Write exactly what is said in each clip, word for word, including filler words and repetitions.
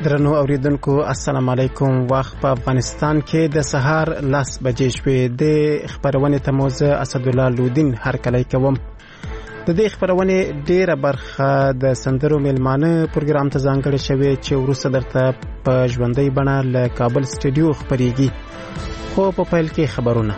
درنو اوریدونکو السلام علیکم. وخت په افغانستان کې د سهار لس بجې شوې. د خبرونې تموزه اسدالله لودین هرکلی کوم. د دې خبرونې ډیره برخه د سندرو میلمانه پروګرام ته ځانګړې شوې چې وروسته درته په ژوندۍ بڼه له کابل سټوډیو خبرېږي. خو په پیل کې خبرونه.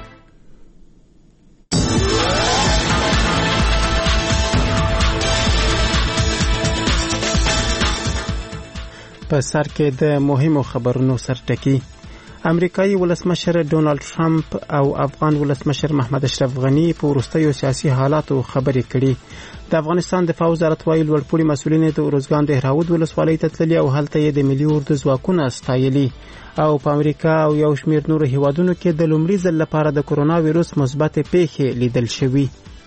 په سر کې د مهمو خبرونو سرټکی. امریکایي ولسمشر ډونالد ټرمپ او افغان ولسمشر محمد اشرف غنی په وروستیو سیاسي حالاتو خبرې کړي. د افغانستان دفاع وزارت وایي لوړپوړي مسؤلین د اروزګان د هراود ولسوالۍ ته تللي او هلته یې د ملي اردو ځواکونه ستایلي. او په امریکا او یو شمېر نورو هیوادونو کې د لومړي ځل لپاره د کرونا وایروس مثبت پیښې لیدل شوي.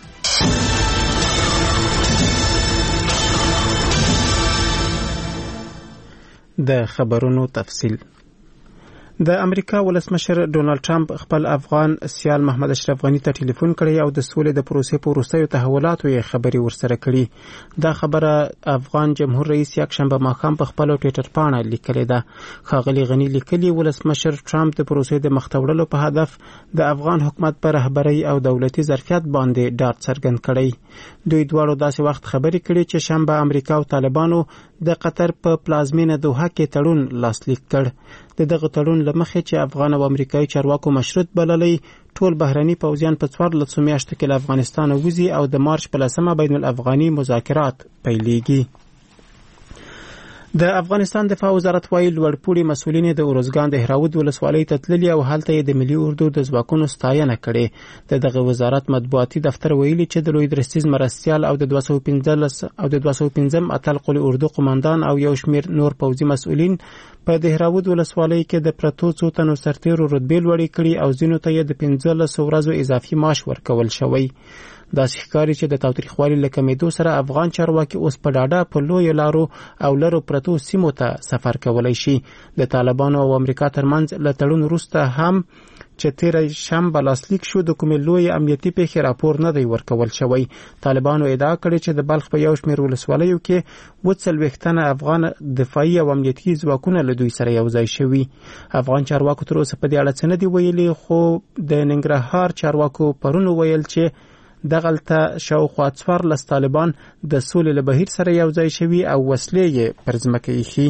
د خبرونو تفصیل. د امریکا ولسمشر ډونالد ټرمپ خپل افغان سیال محمد اشرف غنی ته ټلیفون کړی او د سولې د پروسې په وروستیو تحولاتو یې خبري ورسره کړي. دا خبره افغان جمهور رئیس یکشنبه ماښام په خپل ټویټر پاڼه لیکلې ده. ښاغلي غنی لیکلي ولسمشر ټرمپ د پروسې د مخته په هدف د افغان حکومت پر رهبرۍ او دولتي ظرفیت باندې ډاډ څرګند کړی. دوی دواړو داسې وخت خبري کړي چې شنبه امریکا او طالبانو د قطر په پلازمینه دوحه کې تړون لاسلیک کړ. د دغه تړون لمخې چې افغان او امریکایي چارواکو مشروط بللی، ټول بهرني پوځیان په څوارلسو میاشتو کې له افغانستانه وځي او د مارچ په لسمه بین الافغاني مذاکرات پیلیږي. د افغانستان دفاع وزارت وایي لوړپوړي مسؤلین د اروزګان د هراود ولسوالۍ ته تللي او هلته یې د ملي اردو د ځواکونو ستاینه کړې. د دغه وزارت مطبوعاتي دفتر ویلي چې د لوی درستیز مرستیال او د دوه سوه پنځلس او د دوه سوه پنځم اتل قل اردو قماندان او یو شمېر نور پوځي مسؤلین په د هراود ولسوالۍ کې د پرتو څو تنو سرتیرو رتبې لوړې کړي او ځینو ته یې د پنځلسو ورځو اضافي معاش ورکول شوی. داسې ښکاري چې د تاوتریخوالي له کمېدو سره افغان چارواکي اوس په ډاډه په لویو لارو او لرو پرتو سیمو ته سفر کولی شي. د طالبانو او امریکا ترمنځ له تړون وروسته هم چې تیره شنبه لاسلیک شو د کومې لوی امنیتي پیښې راپور نه دی ورکول شوی. طالبانو ادعا کړې چې د بلخ په یو شمېر ولسوالیو کې اووه څلوېښت تنه افغان دفاعي او امنیتي ځواکونه له دوی سره یو ځای شوي. افغان چارواکو تر اوسه په دې اړه څه نه دي ویلي، خو د ننګرهار چارواکو پرون ویل چې دغلته شاوخوا څوارلس طالبان د سولې له بهیر سره یو ځای شوي او وسلې یې پر ځمکه ایښي.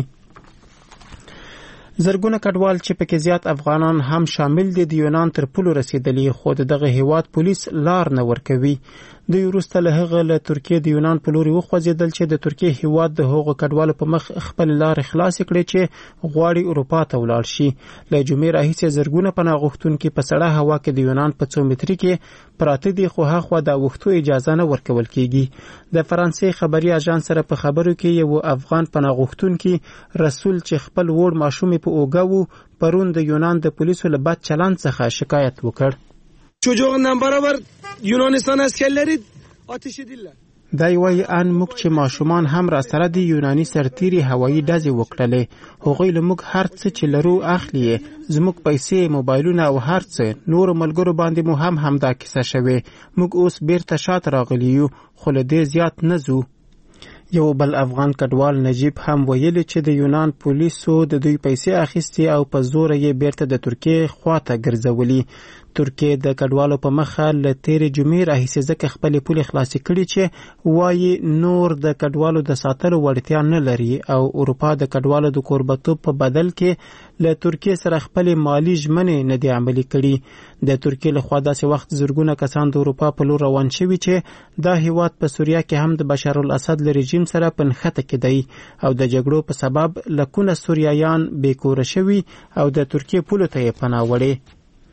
زرګونه کډوال چې پکې زیات افغانان هم شامل دي د یونان تر پولو رسیدلي، خو د دغه هیواد پولیس لار نه ورکوي. دوی وروسته له هغه له ترکیې د یونان په لوري وخوځېدل چې د ترکیې هیواد د هغو کډوالو په مخ خپل لارې خلاصې کړې چې غواړي اروپا ته ولاړ شي. له جمعې راهیسې زرګونه پناه غوښتونکي په سړه هوا کې د یونان په څو متري کې پراته دي، خو هاخوا د اوښتو اجازه نه ورکول کیږي. د فرانسې خبري اژانس سره په خبرو کې یو افغان پناه غوښتونکي رسول چې خپل وړ ماشوم په اوږه و پرون د یونان د پولیسو له بد چلند څخه شکایت وکړ. çocuğundan beraber Yunanistan askerleri ateş edildiler. دای وای ان موږ چې ماشومان هم را سره دي یوناني سرتیري هوایي ډزې وکړلې. هغوی له موږ هر څه چې لرو اخلي، زموږ پیسې، موبایلونه او هر څه. نورو ملګرو باندې مو هم همدا کیسه شوې. موږ اوس بیرته شاته راغلي یو، خو له دې زیات نه ځو. یو بل افغان کډوال نجیب هم ویلي چې د یونان پولیسو د دوی پیسې اخیستي او په زوره یې بیرته د ترکیې خواته ګرځولي. ترکیې د کډوالو په مخه له تیرې جمعې راهیسې ځکه خپلې پولې خلاصې کړي چې وایي نور د کډوالو د ساتلو وړتیا نه لري او اروپا د کډوالو د کوربتوب په بدل کې له ترکیې سره خپلې مالي ژمنې نه دي عملي کړي. د ترکیې لخوا داسې وخت زرګونه کسان د اروپا په لور روان شوي چې دا هیواد په سوریه کې هم د بشار الاسد له رژیم سره په نښته کې دی او د جګړو په سبب لکونه سوریایان بېکوره شوي او د ترکیې پولو ته یې پناه وړې.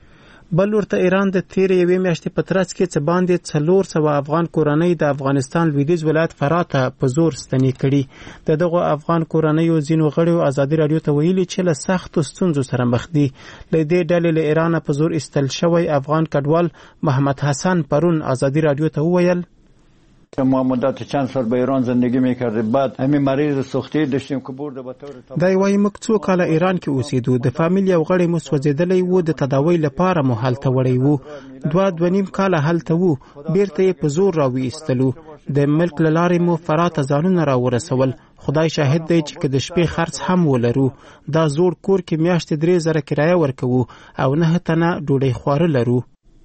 بل ورته ایران د تیرې یوې میاشتې په ترڅ کې څه باندې څلور سوه افغان کورنۍ د افغانستان لویدیځ ولایت فراه ته په زور ستنې کړي. د دغو افغان کورنیو ځینو غړیو ازادي راډیو ته ویلي چې له سختو ستونزو سره مخ دي. له دې ډلې له ایرانه په زور ایستل شوی افغان کډوال محمد حسن پرون ازادي راډیو ته وویل ما مدت چند سال به ایران زندگی میکردیم، بعد همین مریض سوختی داشتیم که برده به طور دای وای موږ څو کاله ایران کې اوسېدو، د فامیل یو غړی مو سوځېدلی و، د تداوی لپاره مو هلته وړی و. دوه دوه نیم کاله هلته و، بیرته یې په زور راویستلو. د ملک له لارې مو فراه ته ځانونه راورسول. خدای شاهد دی چې که د شپې خرڅ هم ولرو، دا زوړ کور کې میاشتې درې زره کرایه ورکوو او نه تنه ډوډۍ خواره لرو.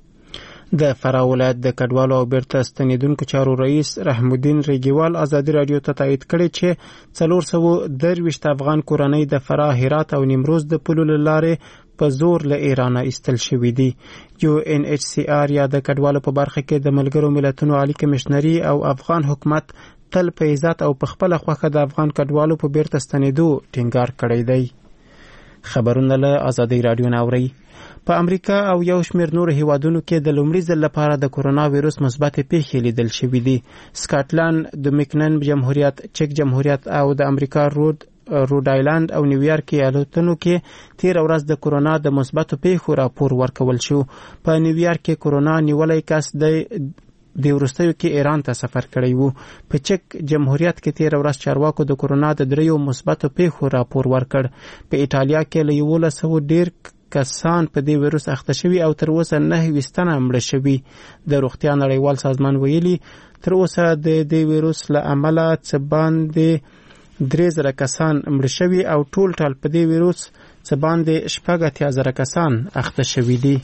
د فراه ولایت د کډوالو او بیرته ستنېدونکو چارو رئیس رحم الدین ریګیوال ازادي راډیو ته تایید کړی چې څلور سوه درویشت افغان کورنۍ د فراه، هرات او نیمروز د پولو له لارې په زور له ایرانه ایستل شوي دي. یو ان ایچ سی آر یا د کډوالو په برخه کې د ملګرو ملتونو عالی کمشنري او افغان حکومت تل په عزت او په خپله خوښه د افغان کډوالو په بیرته ستنېدو ټینګار کړی دی. خبرونه له ازادي راډیو نه اورئ. په امریکا او یو شمېر نورو هیوادونو کې د لومړي ځل لپاره د کورونا ویروس مثبتې پیښې لیدل شوي دي. سکاټلند، دومینیکن جمهوریت، چک جمهوریت او د امریکا رود روډ آیلند او نیویارک ایالتونو کې تیر ورځ د کورونا د مثبتو پیښو راپور ورکول شو. په نیویارک کې کورونا نیولای کس د د وروستیو کې ایران ته سفر کړی وو. په چک جمهوریت کې تیر ورځ چارواکو د کورونا د دریو مثبتو پیښو راپور ورکړ. په ایټالیا کې له یولس سوه ډیر کسان په دې ویروس اخته شوي او تر اوسه نهه ویشت تنه مړه شوي. د روغتیا نړیوال سازمان ویلي تر اوسه د دې ویروس له امله څه باندې درې زره کسان مړه شوي او ټول ټال په دې ویروس څه باندې شپږ اتیا زره کسان اخته شوي دي.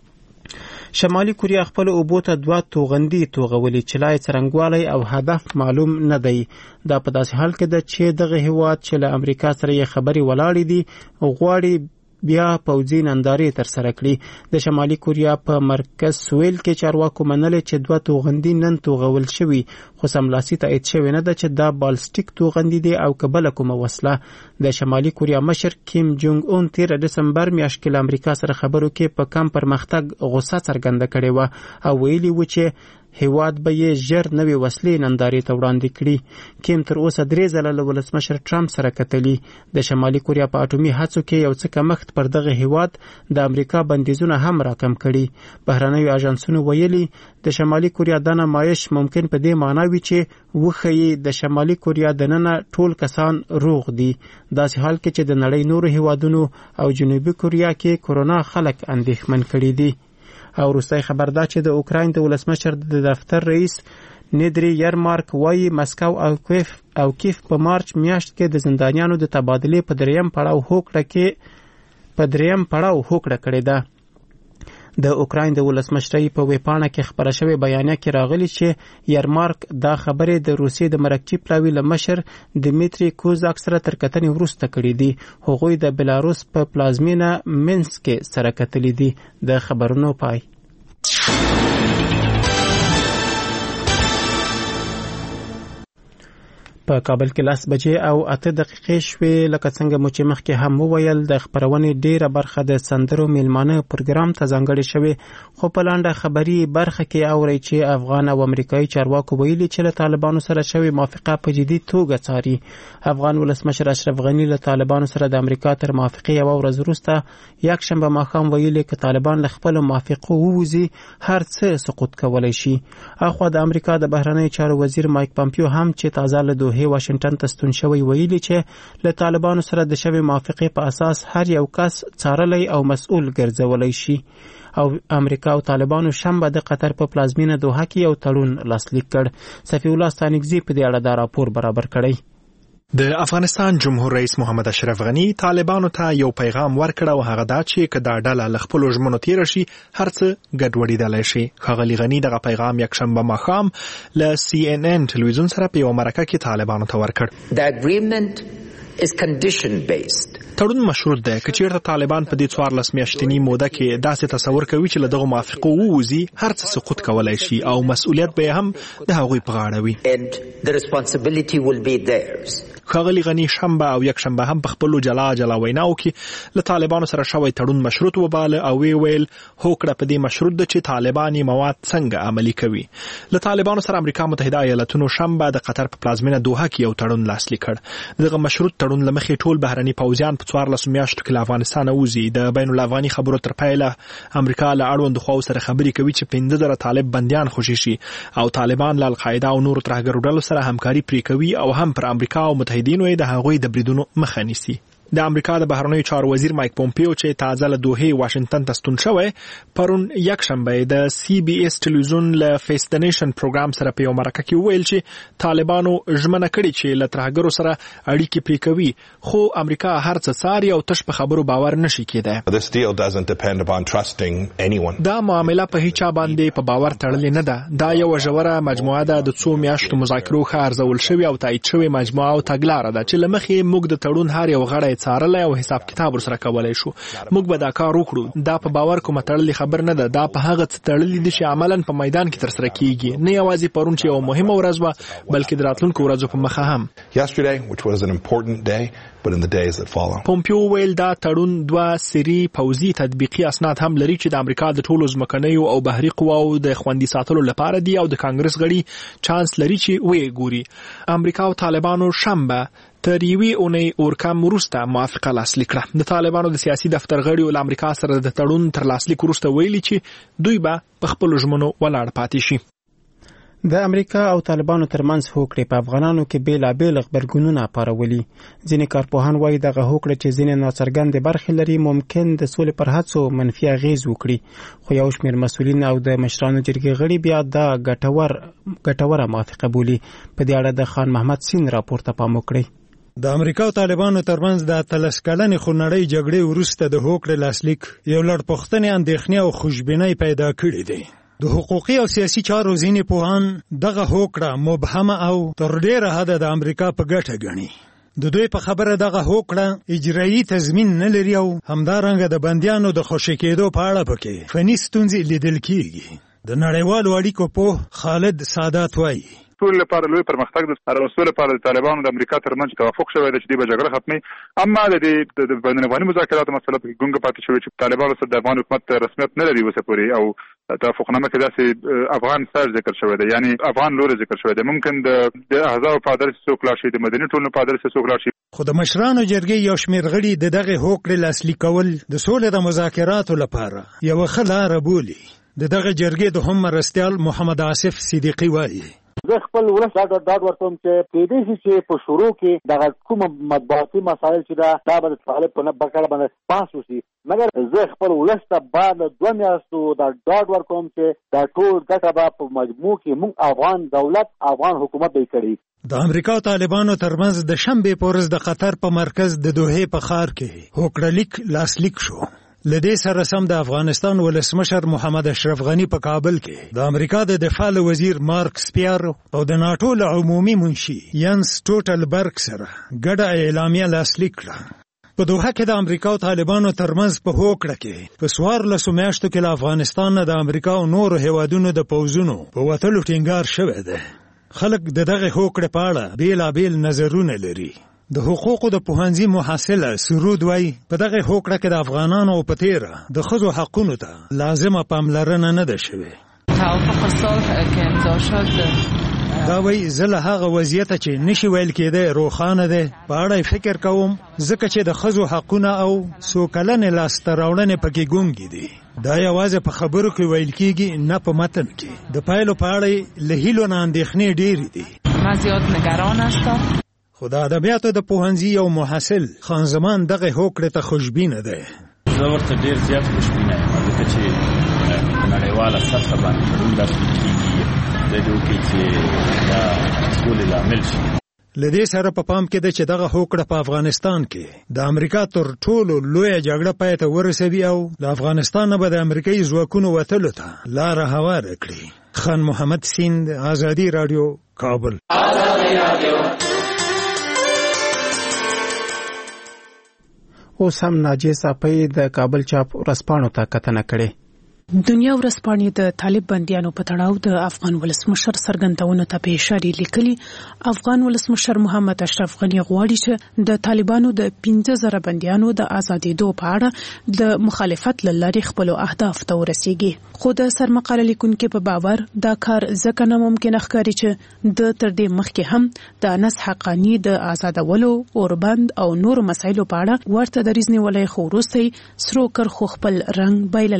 شمالي کوریا خپل اوبو ته دوه توغندي توغولي چې لا یې څرنګوالی او هدف معلوم نه دی. دا په داسې حال کې ده چې دغه هیواد چې له امریکا سره یې خبرې ولاړې دي غواړي بیا پوځي نندارې ترسره کړي. د شمالي کوریا په مرکز سویل کې چارواکو منلې چې دوه توغندي نن توغول شوي، خو سملاسي تایید شوې نه ده چې دا بالستیک توغندي دي او که بله کومه وسله. د شمالي کوریا مشر کیم جونګ اون تیر ډسمبر میاشت کې له امریکا سره خبرو کې په کم پرمختګ غوسه څرګنده کړې وه او ویلي و چې هیواد به یې ژر نوې وسلې نندارې ته وړاندې کړي. کیم تر اوسه درې ځله له ولسمشر ټرمپ سره کتلي. د شمالي کوریا په اټومي هڅو کې یو څه کمښت پر دغه هیواد د امریکا بندیزونه هم راکم کړي. بهرنیو اژانسونو ویلي د شمالي کوریا دا نمایش ممکن په دې معنا وي چې وښیي د شمالي کوریا دننه ټول کسان روغ دي، داسې حال کې چې د نړۍ نورو هیوادونو او جنوبي کوریا کې کورونا خلک اندېښمن کړي دي. او وروستی خبر دا چې د اوکراین د ولسمشر د دفتر رئیس نیدری یرمارک وایي مسکو او کیف او کیف په مارچ میاشت کې د زندانیانو د تبادلې په دریم پړاو هوکړه کې په دریم پړاو هوکړه کړې ده. د اوکراین د ولسمشرۍ په ویبپاڼه کې خبره شوې بیانیه کې راغلي چې یرمارک دا خبرې د روسیې د مرکزي پلاوي له مشر دمیتری کوزاک سره تر کتنې وروسته کړي دي. هغوی د بلاروس په پلازمینه مینسک کې سره کتلي دي. د خبرونو پای. په کابل کې لاس بجې او اته دقیقې شوې. لکه څنګه مو چې مخکې هم وویل د خبرونې ډیره برخه د سندرو میلمانه پروګرام ته ځانګړې شوې، خو په لنډه خبري برخه کې اورئ چې افغان او امریکایي چارواکو ویلي چې له طالبانو سره شوې موافقه په جدي توګه څاري. افغان ولسمشر اشرف غني له طالبانو سره د امریکا تر موافقې یوه ورځ وروسته یکشنبه ماښام ویلي که طالبان له خپلو موافقو ووځي هر څه سقوط کولی شي. اخوا د امریکا د بهرنیو چارو وزیر مایک پامپیو هم چې تازه له دوحې واشنگټن ته ستون شوی ویلي چې له طالبانو سره د شوې موافقې په اساس هر یو کس څارلی او مسؤل ګرځولی شي. او امریکا او طالبانو شنبه د قطر په پلازمینه دوحه کې یو تړون لاسلیک کړ. صفی الله ستانکزی په دې اړه دا راپور برابر کړی. د افغانستان جمهور رئیس محمد اشرف غنی طالبانو ته یو پیغام ورکړ او هغه دا چې که دا ډله له خپلو ژمنو تېره شي هر څه ګډوډېدلی شي. ښاغلي غني دغه پیغام یکشنبه ماښام له سی ان ان ټلویزیون سره په یوه مرکه کې طالبانو ته ورکړ. is condition based. تړون مشروط دی. که چیرته طالبان په دې څوارلس میاشتني موده کې داسې تصور کوي چې له دغو موافقو ووځي هر څه سقوط کولی شي او مسؤلیت به هم د هغوی په غاړه وي. And the responsibility will be theirs. ښاغلي غني شنبه او یک شنبه هم په خپلو جلا جلا ویناو کې له طالبانو سره شوی تړون مشروط وباله او وی ویل هوکړه په دې مشروط ده چې طالبان مواد څنګه عملي کوي. له طالبانو سره امریکا متحده ایالتونو شنبه د قطر په پلازمینه دوحه کې یو تړون لاسلیک کړ. دغه مشروط تړون له مخې ټول بهرني پوځیان په څوارلسو میاشتو کې له افغانستانه وځي. د بین الافغاني خبرو تر پیله امریکا له اړوندو خواو سره خبرې کوي چې پنځه زره طالب بندیان خوشي شي او طالبان له القاعده او نورو ترهګرو ډلو سره همکاري پرې کوي او هم پر امریکا او متحدینو د هغوی د بریدونو مخه نیسي. د امریکا د بهرنیو چارو وزیر مایک پومپیو چې تازه له دوحې واشنگټن ته ستون شوی پرون یک شنبه د سی بي اس ټلویزیون له فیس د نیشن پروګرام سره په یو مرکه کې ویل چې طالبانو ژمنه کړې چې له ترهګرو سره اړیکې پرې کوي خو امریکا هر څه څاري او تش په خبرو باور نشي کېدای. This deal doesn't depend upon trusting anyone. دا معامله په هیڅ باندې په باور تړلې نه ده. دا یو ژوره مجموعه ده د څو میاشتو مذاکرو ښه ارزول شوی او تایید شوی مجموعه او تګلاره ده چې لمخې موږ د تړون هر یو غړی څارلی او حساب کتاب ورسره کولای شو. موږ به دا کار وکړو. دا په باور کوم تړلې خبر نه ده. دا په هغه څه تړلې دي چې عملاً په میدان کې ترسره کیږي. نه یوازې پرون چې یو مهمه ورځ وه بلکې د راتلونکو ورځو په مخه هم. Yesterday, which was an important day, but in the days that follow. پومپیو ویل دا تړون دوه سری پوځي تطبیقي اسناد هم لري چې د امریکا د ټولو ځمکنیو او بحري قواو د خوندي ساتلو لپاره دي او د کانګرس غړي چانس لري چې وې ګوري. امریکا او طالبانو شنبه تر یوې اونۍ اورکم وروسته موافقه لاسلیک کړه. د طالبانو د سیاسي دفتر غړي له امریکا سره د تړون تر لاسلیک وروسته ویلي چې دوی به په خپلو ژمنو ولاړ پاتې شي. د امریکا او طالبانو ترمنځ هوکړې په افغانانو کې بیلابیل غبرګونونه پارولي. ځینې کارپوهان وایي دغه هوکړه چې ځینې ناڅرګندې برخې لري ممکن د سولې پر هڅو منفي اغېز وکړي خو یو شمېر مسؤلین او د مشرانو جرګې غړي بیا دا ګټور ګټوره موافقه بولي. په دې اړه د خان محمد سین راپور ته پام وکړئ. د امریکا او طالبانو ترمنځ د اتلس کلنې خونړۍ جګړې وروسته د هوکړې لاسلیک یو لړ پوښتنې اندېښنې او خوشبینۍ پیدا کړې دي. د حقوقي او سیاسي چارو ځینې پوهان دغه هوکړه مبهمه او تر ډېره حده د امریکا په ګټه ګڼي. د دوی په خبره دغه هوکړه اجرایي تضمین نه لري او همدارنګه د بندیانو د خوشي کېدو په اړه پکې فني ستونزې لیدل کېږي. د نړیوالو اړیکو پوه خالد سادات وایي ټول لپاره لوی پرمختګ د رسول لپاره د طالبانو د امریکا ترمنځ توافق شوی دی چې د جګړه ختمي اما د د بین الافغاني مذاکراتو مسله په ګونګه پاتې شوی چې طالبانو سره د افغان حکومت رسمیت نه لري اوسه پورې او توافقنامه کې داسې افغان سر ذکر شوی دی یعنی افغان لور ذکر شوی دی ممکن د احزاب په ادرس څوک لا شي د مدني ټولنو په ادرس څوک لا شي. خو د مشرانو جرګې یو شمېر غړي د دغه هوکړې لاسلیک کول د سولې د مذاکراتو لپاره یو ښه لاره بولي. د دغه جرګې د هم مرستیال محمد عاصف صدیقي وایي زه خپل ولس دا ډاډ ورکوم چې کېدای شي چې په شروع کې دغه کوم مطبوعاتي مسایل چې دا دا به د طالب په نه بکړه باندې پاس وشي مګر زه خپل ولس ته بعد دوه میاشتو دا ډاډ ورکوم چې دا ټول ګټه به په مجموع کې موږ افغان دولت افغان حکومت به کړي. د امریکا او طالبانو ترمنځ د شنبې په ورځ د قطر په مرکز د دوحې په ښار کې هوکړه لیک لاسلیک شو. لدې سره سم د افغانستان ولسمشر محمد اشرف غنی په کابل کې د امریکا د دفاع وزیر مارک سپیر او د ناتو له عمومي منشي ینس ټوټلبرګ سره ګډه اعلامیه لاسلیک کړه. په دوحه کې د امریکا او طالبانو ترمنځ په هوکړه کې په څوارلسو میاشتو کې له افغانستان نه د امریکا او نورو هیوادونو د پوځونو په وتلو ټینګار شوی دی. خلک د دغه هوکړې په اړه بیلابیل نظرونه لري. د حقوقو د پوهنځي محصله سرود وای په دغه هوکړه کې د افغانانو په تیره د ښځو حقونو ته لازمه پاملرنه نه ده شوې. توافق صلح که امضا شد دا وای زه له هغه وضعیته چې نشي ویل کېده روښانه ده په اړه فکر کوم ځکه چې د ښځو حقونه او سوکلنې لاسته راوړنې پکې ګونګې دي. دا یوازې په خبرو کې ویل کېږي نه په متن کې. د پایلو په اړه له هیلو نه اندېښنې ډېرې دي. من زیاد نگران هستم. خو د ادبیاتو د پوهنځي یو محصل خان زمان دغه هوکړې ته خوشبینه دی. زه ورته ډېر زیات خوشبینه یم ځکه چې په نړیواله سطحه باندې تړون لاسلیک کېږي د دې وکړي چې دا سولې لامل شي. له دې سره په پام کې ده چې دغه هوکړه په افغانستان کې د امریکا تر ټولو لویه جګړه پای ته ورسوي او له افغانستان نه به د امریکایي ځواکونو وتلو ته لاره هواره کړي. خان محمد سیند، آزادي راډیو، کابل. اوس هم ناجیه صافی د کابل چاپ ورځپاڼو ته کتنه کړې. دنیا ورځپاڼې د طالب بندیانو په تړاو د افغان ولسمشر څرګندونو ته په اشاره لیکلي افغان ولسمشر محمد اشرف غنی غواړي چې د طالبانو د پنځه زره بندیانو د ازادېدو په اړه د مخالفت له لارې خپل اهداف ته ورسیږي. خو د سرمقاله لیکونکو په باور دا کار ځکه نه ممکن ښکاري چې د تر دې مخکې هم د انس حقانی د آزادولو اوربند او نور مسایلو په اړه ورته دریځ نیولای خو وروسته سرو کر خو خپل رنګ بایللی.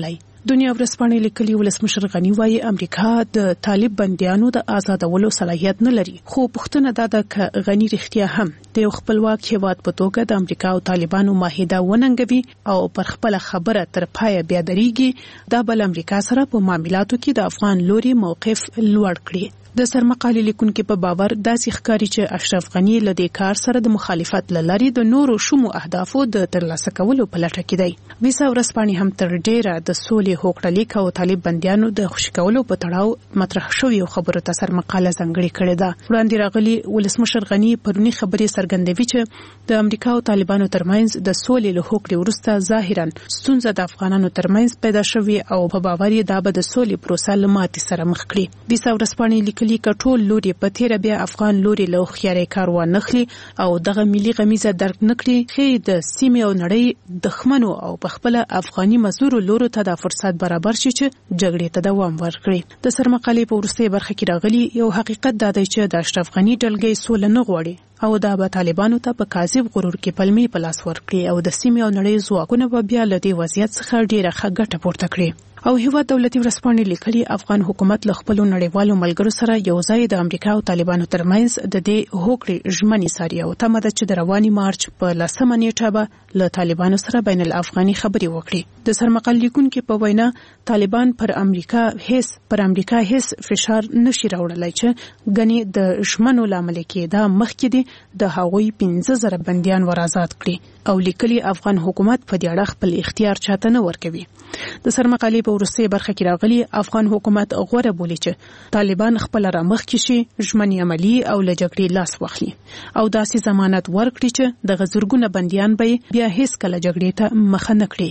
دنیا ورځپاڼې لیکلي ولسمشر غني وايي امریکا د طالب بنديانو د آزادولو صلاحیت نه لري، خو پوښتنه دا ده چې غني رښتیا هم د یو خپلواک هیواد په توګه د امریکا او طالبانو معاهده وننګوي او پر خپل خبره تر پایه بیا درېږي، دا بل امریکا سره په معاملاتو کې د افغان لوري موقف لوړ کړي. د سرمقالې لیکونکو په باور داسې ښکاري چې اشرف غني له دې کار سره د مخالفت لاري د نورو شومو اهدافو د ترلاسه کولو په لټه کې دی. ویسا ورځپاڼې هم تر ډیره د سولې هوکړه لیک او طالب بنديانو د خوشي کولو په تړاو مطرح شوی خبرو ته سرمقاله ځانګړې کړې ده. وړاندې راغلي ولسمشر غني پرونی خبرې څرګندوي چې د امریکا او طالبانو ترمنځ د سولې له هوکړې وروسته ظاهرا ستونزه د افغانانو ترمنځ پیدا شوې او په باور یې دا به د سولې پروسه له ماتې سره مخ کړي. ویسا ورځپاڼې لیکلي کټول لوري په تیر بیا افغان لوري له خياري کار و نخلي او دغه ملي غمیزه درک نکړي خې د سیمې او نړۍ دښمنو او په خپل افغاني مزدور لورو ته د فرصت برابر شي چې جګړې ته دوام ورکړي. د سرمقالې په ورسته برخه کې راغلي یو حقیقت دا دی چې د اشرف غني ډلګۍ سول نه غوړي او دا به طالبانو ته په کاذب غرور کې پلمې په لاس ورکړي او د سیمې او نړۍ ځواکونه به بیا له دې وضعیت څخه ډیره ښه ګټه پورته کړي. او هیواد دولتي ورځپاڼې لیکلي افغان حکومت له خپل نړیوالو ملګرو سره یو ځای د امریکا او طالبانو ترمنځ د دې هوکړې ژمنې ساري او تمه ده چې د رواني مارچ په لسمه نیټه به له طالبانو سره بین الافغاني خبرې وکړي. د سرمقال لیکونکو په وینا طالبان پر امریکا هیڅ پر امریکا هیڅ فشار نشي راوړلای چې غني د ژمنو لامل کې دا مخکې دي د هغوی پنځه زره بنديان ور آزاد کړي او لیکلي افغان حکومت په دې اړه خپل اختیار چاته نه ورکوي. د سرمقالې په ورسته برخه کې راغلي افغان حکومت غوړه بولی چې طالبان خپل رامخ کې شي ژمنې عملی او له جګړې لاس واخلي او داسې ضمانت ورکړي چې د غزرګونه بنديان به بیا هیڅ کله جګړې ته مخه نه کړي.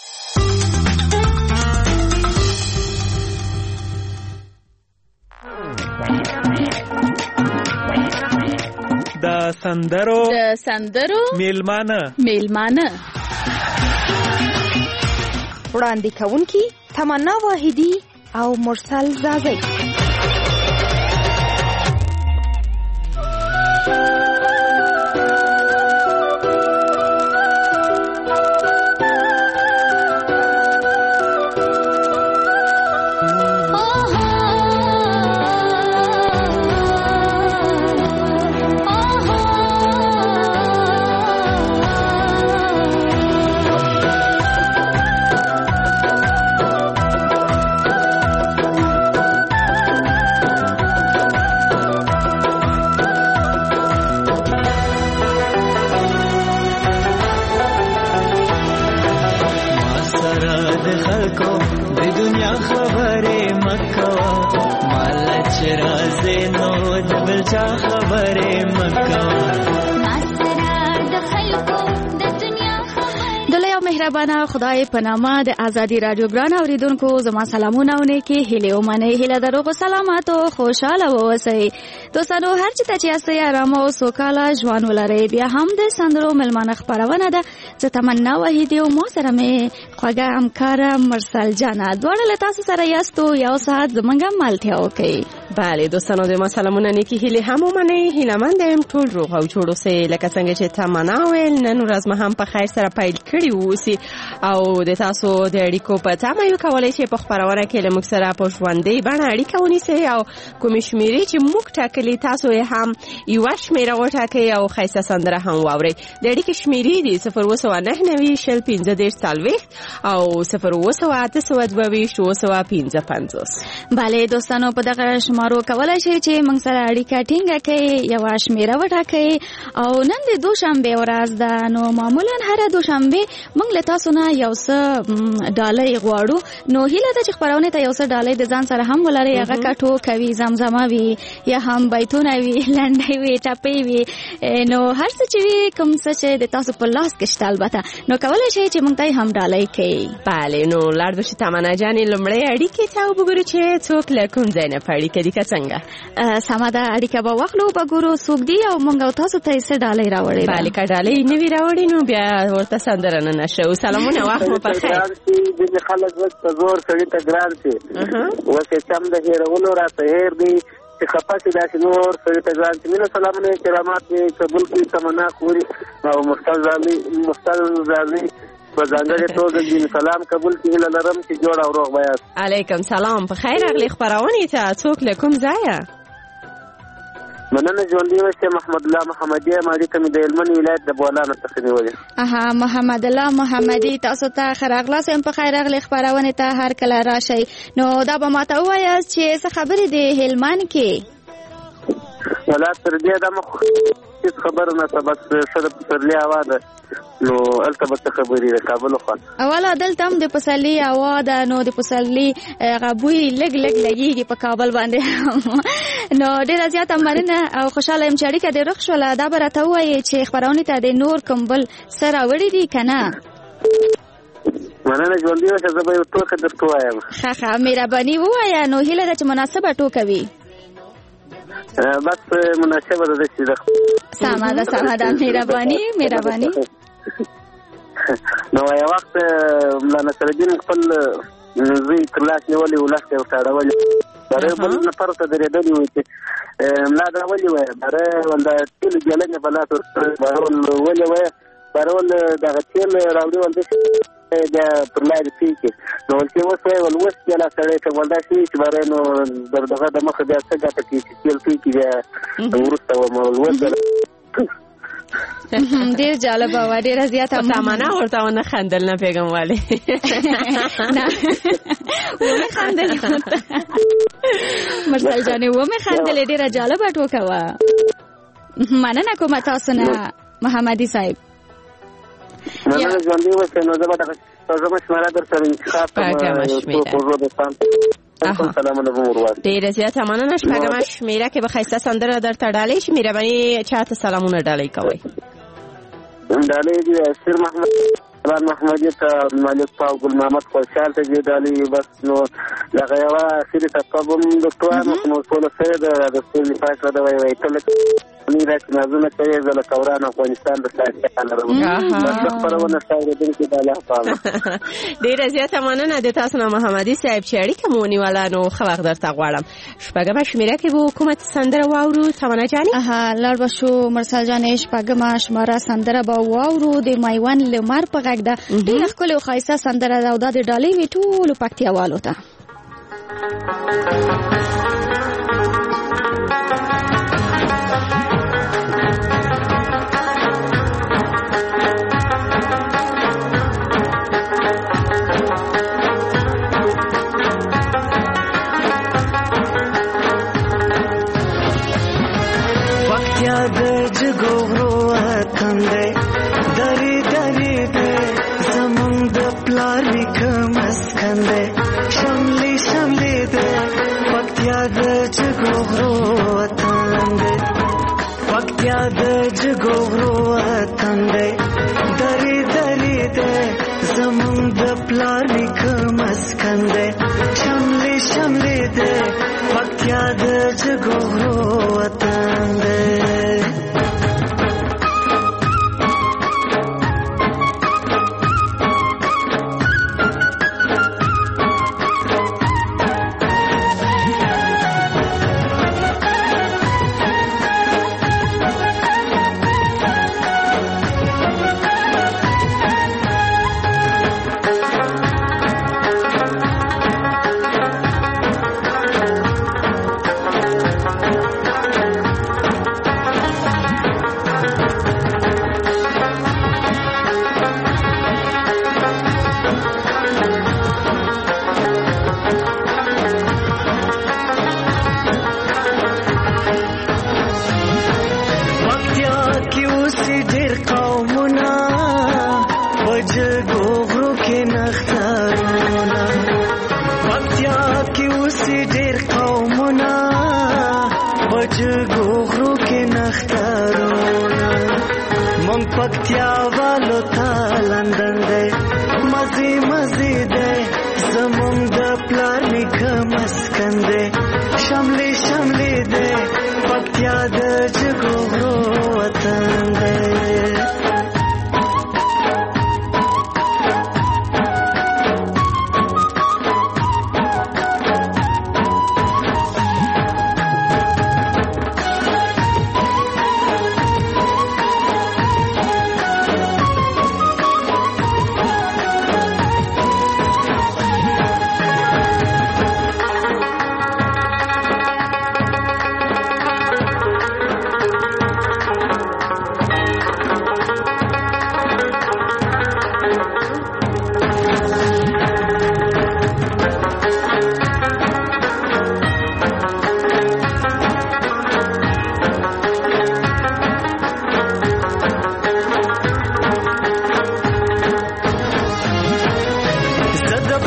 د سندرو د سندرو میلمانه میلمانه وړاندې کوونکی تمنا واحدی او مرسل زازی. مهربانه خدای په نامه د ازادي رادیو ګران اوریدونکو زما سلامونه او نیکی هیله او منې هیله دروغ سلامات او خوشاله اوسئ. دوستانو هر چی ته چې اسئ آرام او سوکاله ژوند ولرئ. بیا هم د سندرو ملمانه خبرونه ده زه تمنا وحیدی او ما سره مې خوږه همکاره مرسل جانا دواړه له تاسو سره یاستو یو ساعت زمونږ ملتیا وکړي. بله دوستانو د ما سلامونه نیکی هیله هم ومنئ. هیلهمند یم ټول روغ او جوړ اوسئ لکه څنګه چې تمنا ویل نن ورځ مې هم په خیر سره پیل کړي اوسئ او د تاسو د اړیکو په تمه یو کولای شئ په خبرونه کې له موږ سره په ژوندۍ بڼه اړیکه ونیسئ او کومې شمیرې چې موږ ټاکلي تاسو یې هم یوه شمیره وټاکئ او ښایسته سندره هم واورئ. د اړیکې شمیرې دي صفر اووه سوه نهه نوي شل پنځه دېرش څلوېښت او صفر اووه سوه اته سوه دوه ویشت اووه سوه پنځه پنځوس. بله دوستانو په دغه شمارو کولای شئ چې موږ سره اړیکه ټینګه کړئ یوه شمیره وټاکئ او نن د دوشنبې ورځ ده نو معمولا هره دوشنبې موږ له تاسو نه یو څه ډالۍ غواړو نو هیله ده چې خپرونې ته یو څه ډالۍ د ځان سره هم ولرئ. هغه کټو کوي زمزمه وي یا هم بیتونه وي لنډۍ وي ټپې وي نو هر څه چې وي کوم څه چې د تاسو په لاس کې شته البته نو کولی شئ چې موږ ته هم ډالۍ کړئ. بله نو لاړ به شو تمنا جانې لومړی اړیکې ته وګورو چې څوک له کوم ځای نه په اړیکه دي که څنګه. سمه ده اړیکه به واخلو به ګورو څوک دي او موږ او تاسو ته یې څه ډالۍ راوړې ده. بله که ډالۍ نه وي راوړې نو بیا ورته سندره نه نشو. سلامونه وخت مو په خیر. ځینې خلک اوس په زور سړي ته ګران شي اوس یې چم د هېرولو راته هېر دی چې خفه شي داسې نور سړي ته ګران شي. مینه سلامونه کرامات مې قبول کړي تمنا خوري او مستل زالي مستل زالي په ځانګړې توګه دین سلام قبول کړي هیله لرم چې جوړ او روغ بیاست. علیکم سلام. په خیر راغلی خبرونې ته. څوک له کوم ځایه؟ مننه ژوندي اوسئ. محمد الله محمدي یم. اړیکه مې د هلمند ولایت د بولانو څخه نیولې. اها محمد الله محمدي، تاسو ته ښه راغلاست. په خیر راغلی خبرونې ته هر کله راشئ. نو دا به ماته ووایاست چې څه خبرې دي هلمند کې؟ ولا تر دې دمه هېڅ خبره نه ته بس ښه د پسرلي هوا ده نو هلته به څه خبرې د کابل خوا اوله دلته هم د پسرلي هوا ده نو د پسرلي هغه بوی لږ لږ لګېږي په کابل باندې نو ډېره زیاته مننه او خوشحاله یم چې اړیکه دې روغ شوله. دا به راته ووایې چې خپرونې ته د نور کوم بل څه راوړي دي که نه؟ مننه ژوندي اوسه. زه به یو ټوکه درته ووایم. ښه ښه مهرباني ووایه. نو هیله ده چې مناسبه ټوکه وي. بس مناسبه ده چې د سمه ده سمه ده مهرباني مهرباني. نو یو وخت ملا نصرالدین خپل زوی تر لاس نیولی و لښته یې ورته اړولې باره بل نفر ته درېدلي وو چې ملا دا ولې وایه باره ول د تیلو ګیلنې په لاس ورکړې باره ول ولې وایه باره ول دغه تیل راوړي ول داسې بیا پر لارې پرېږدي نو ول چې اوس وایه ول اوس بیا سړی که ول داسې وي چې باره نو در دغه د مخه بیا څه ګټه کوي چې تیل پرېږدي بیا وروسته وم ول اوس ډیر جالبه و. ډیره زیاته تمنا ورته ونه خندل نه پیغام والے نه و خندل مرسل جانې و مې خندل. ډیره جالبه ټوکه و. مننه کوم تاسو نه محمدي صاحب. مننه ژوندي اوسئ. نو زه به دغه تازه مشوره در سره انتخاب کړم. ډیره زیاته مننه. شپږمه شمیره کې به ښایسته سندره درته ډالۍ شي. مهرباني چاته سلامونه ډالۍ کوئ؟ ډالۍ دي سیر محمد ران محمدي ته مالک پاو ګل محمد خوشحال ته دې ډالۍ بس نو دغه یوه اخري ټپه به م درته وایم خو نو ټوله ښه ده د سولې پاکه ده وایي وایي ته لکه نی داسې نازونه کوې زه لکه وران افغانستان د ساعتیا لرم بس د خپرونه ستا اورېدونکي د الله پاله. ډېره زیاته مننه د تاسو نه محمدي صاحب چې اړیکه مو ونیوله نو ښه وخت درته غواړم. شپږمه شمېره کې به کومه سندره واورو تمنا جانې؟ اها لاړ به شو مرسل جانې. شپږمه شماره سندره به واورو د میوند لمر په غږ ده. ډېره ښکلې او ښایسته سندره ده او دا د ډالۍ وي ټولو پکتیاوالو ته.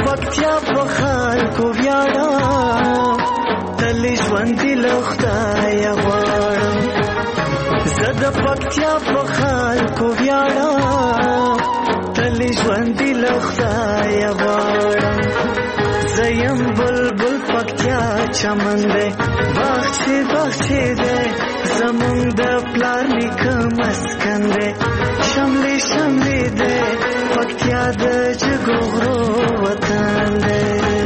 پکتیا په خلکو ویاړم تل ژوندي له خدایه غواړم زه د پکتیا په خلکو ویاړم تل ژوندي له خدایه غواړم زه یم بلبل پکتیا چمن دی باغچې باغچې دی زمونږ د پلار نیکه مسکن دی شملې شملې دی پکتیا د جګو غرو وطن دی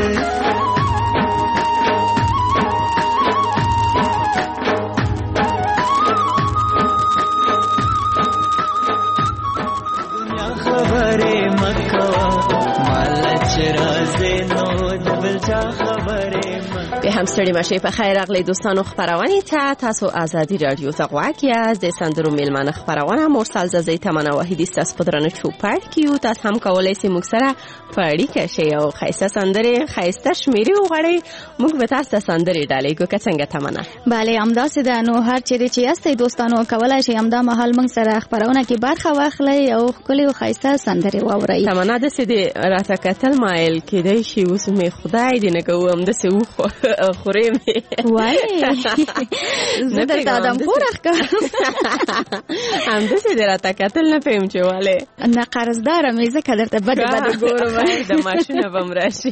دنیا خبرې مکوه مالا چې رازې نو د بل چا خبرې به هم ستړي مشي په خیر اغلی دوستانو خبرونه ته تاسو ازادي رادیو ته غواړئ از د سندرو میلمانه خبرونه مرسل ززی تمنا واحدی ستاسو په درنه چوپړ کیو تاسو هم کولای شئ موږ سره پړی کې شی او خیسته سندره خیسته شمیري وغړی موږ به تاسو سندره ډالې کو څنګه تمنا bale امدا سده نو هر چیرې چې یاستئ دوستانو کولای شئ امدا محل موږ سره خبرونه کې برخه واخلئ او خپل خیسته سندره واورئ تمنا د سده راته کتل مایل کېدای شي اوس می خدای دې نه کوم د سه خورې مې وای زه د آدم پورخ کا هم د سه راته کتل نه پېم چې والے نه قرضدار مې زه کړه ته بد بد ګورم د ماشینه بم راشي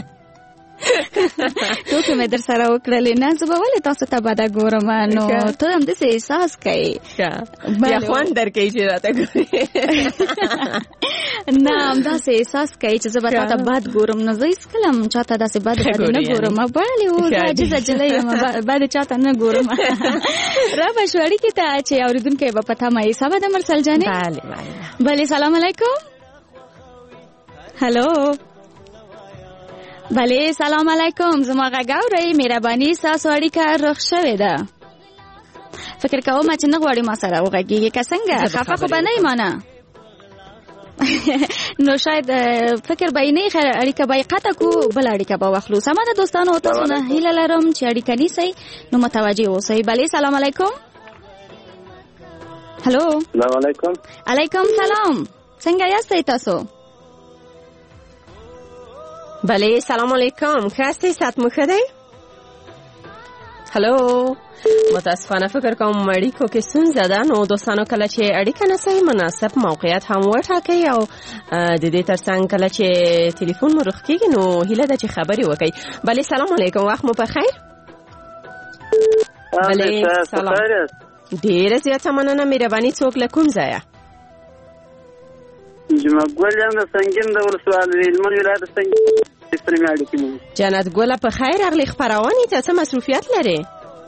تو که مې در سره وکړلې نه زه به ولې تاسو ته بده ګورم نو ته هم داسې احساس کوې بیا خوند درکوي چې راته ګورې نه همداسې احساس کوي چې زه به تا ته بد ګورم نو زه هېڅکله هم چا ته داسې بد بد نه ګورم بلې اوس عاجزه نجلۍ یم بد چا ته نه ګورم رابه شو اړیکې ته چې اورېدونکی به په تمه یې صبا د مرسل جانې بلې سلام علیکم هلو بله سلام علیکم زما غږ اورئ مهرباني ستاسو اړیکه رخ شوې ده فکر کوم چې نه غواړي ما سره وغږیږي که څنګه خفه خو به نه یې مانه نو شاید فکر به یې نه خیر اړیکه به یې قطع کو بل اړیکه به واخلو سمه ده دوستانو تاسو نه هیله لرم چې اړیکه نیسئ نو متوجه اوسئ بله سلام علیکم هلو سلام علیکم علیکم سلام څنګه یاستئ تاسو بله سلام علیکم خسته سات مخدی هلو متاسفانه فکر کوم اړیکو کې ستونزه ده نو دوستانو کله چې اړیکه نسئ مناسب موقعیت هم وټاکئ او د دې ترڅنګ کله چې تلیفون مو رخ کېږي نو هیله ده چې خبرې وکئ بله سلام علیکم وخت مو په خیر بله سلام ډېره زیاته مننه مهرباني څوک له کوم ځایه جمعه ګل یم د سنګین د ولسوالۍ هلمند ولایت سنګین استرماړي کې جنت ګله په خیر اغلی خبرونې ته څه مصروفیت لرې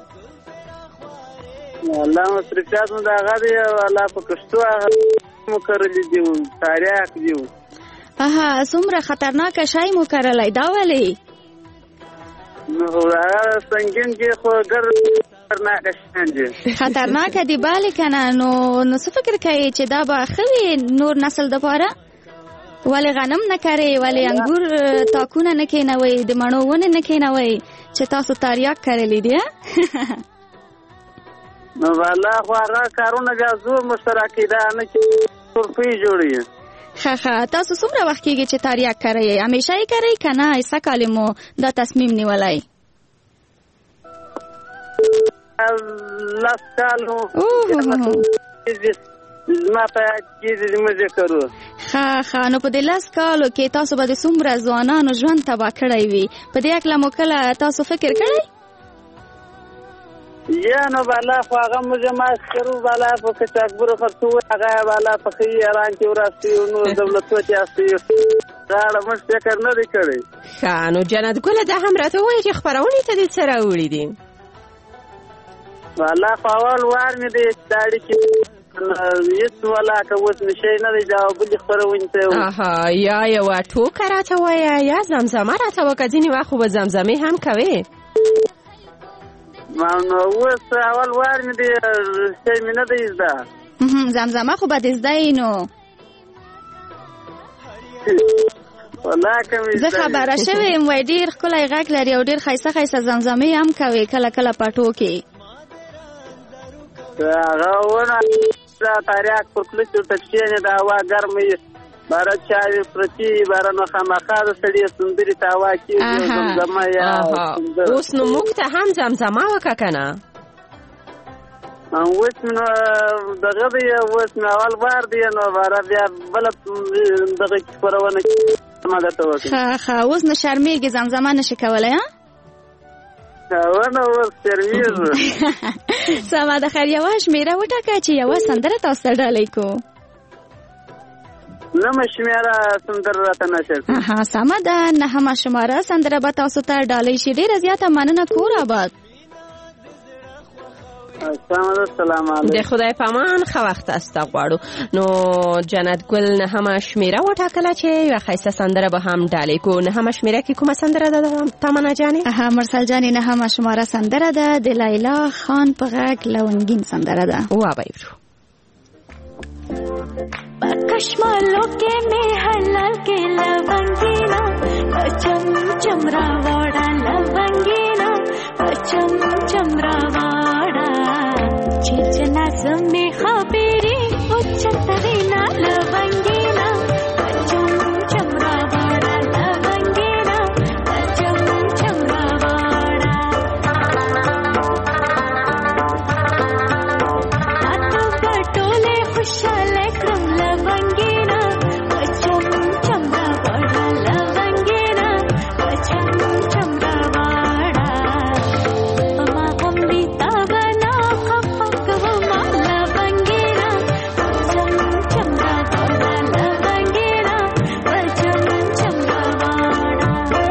الله مصروفیت مو د هغه دی الله په کښتو هغه مو کرلی دي تاریخ دي اها څومره خطرناکه شی مو کرلی دا ولې نو هغه سنګین کې خو ګر خطرناکه شان دي خطرناکه دی بالې کنه نو نو څه فکر کوي چې دا به ښه وي نور نسل دپاره ولې غنم نه کرئ ولې انګور تاکونه نه کښېنوئ د مڼو ونې نه کښېنوئ چې تاسو تریاک کرلی دي نو والله خو هغه کارونه بیا زور مشترکې ده نه چې روپۍ جوړوي ښه ښه تاسو څومره وخت کېږي چې تریاک کرئ همیشه یې کرئ که نه ایسه کالې مو دا تصمیم نیولی لس کالو زما په یاد کې د مزې کرو ښه ښه نو په دې لس کالو کې تاسو به د څومره ځوانانو ژوند تباه کړی وي په دې هکله مو کله تاسو فکر کړی یا نو بالا خو هغه موږ ما کرو بالا په کچاکبرو خرڅو هغه بالا په خي ایران کې وراسي نو دولتو کې اسي دا موږ فکر نه دی کړی ښه نو جنت ګله دا هم راته وایي چې خبرونې ته دې څه راوړي دي بالا خو اول وار مې دی داړي کې هیڅ ولا که اوس مې شی نه دی جواب بلې خپرونې ته اها یا یوه ټوکه راته وایه یا زمزمه راته وکړه ځینې وخت خو به زمزمې هم کوې نو اوس اول وار مې دی شی مې نه دی زده زمزمه خو به دې زده یې نو زه خبره شوې یم وایي ډېر ښکلی غږ لري او ډېر ښایسته ښایسته زمزمې هم کوې کله کله پټو کې هغه ونه دا تاریخ پر کلچو ته کښېنې د هوا ګرمه بارا چاوي پرتی بارا نو خامخا د سړي سندري تاوا کې زمزمه یا اوس نو موږ ته هم زمزمه وکړه کنه اوس نو دغه دی اوس نو اول بار دی نو بارا بیا بل دغه خبرونه ما درته وکړه ها ها اوس نو شرمېږي زمزمه نشي کولای ها ونه اوس شرمېږم سما د خیر یو شمیره وټاکه چې یو سندره تاسو ډالۍ کو نهمه شمیره سندره راته نشي ها سما ده نهمه شماره سندره به تاسو ته ډالۍ شي ډیره زیاته مننه کور آباد السلام علیکم د خدای پامان خو وخت است غواړو نو جنت ګل نهمه شمیره وټاکله چې یو خیسته سندره به هم ډالۍ کو نهمه شمیره کې کومه سندره ده تمنا جانې ها مرسل جانې نهمه شماره سندره ده د لیلا خان په غږ لونګین سندره ده وا به یو कश्मलों के में हलाल के लवंगीना चम चमरा वाड़ा लवंगीना चम चमरा वाड़ा चिचना समय खबरी उच्चतरीना लवंगीना चम चमरा वाड़ा लवंगीना चम चमरा वाड़ा हाथों बटोले खुशहाल क्रम लवंगीना चम चमरा वाड़ा लवंगीना चम चमरा वाड़ा अमा गम्बी ताबना खपक वमा लवंगीना चम चमरा वाड़ा लवंगीना चम चमरा वाड़ा